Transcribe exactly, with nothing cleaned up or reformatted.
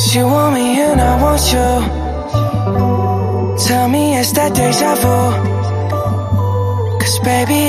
You want me and I want you. Tell me it's that deja vu. 'Cause baby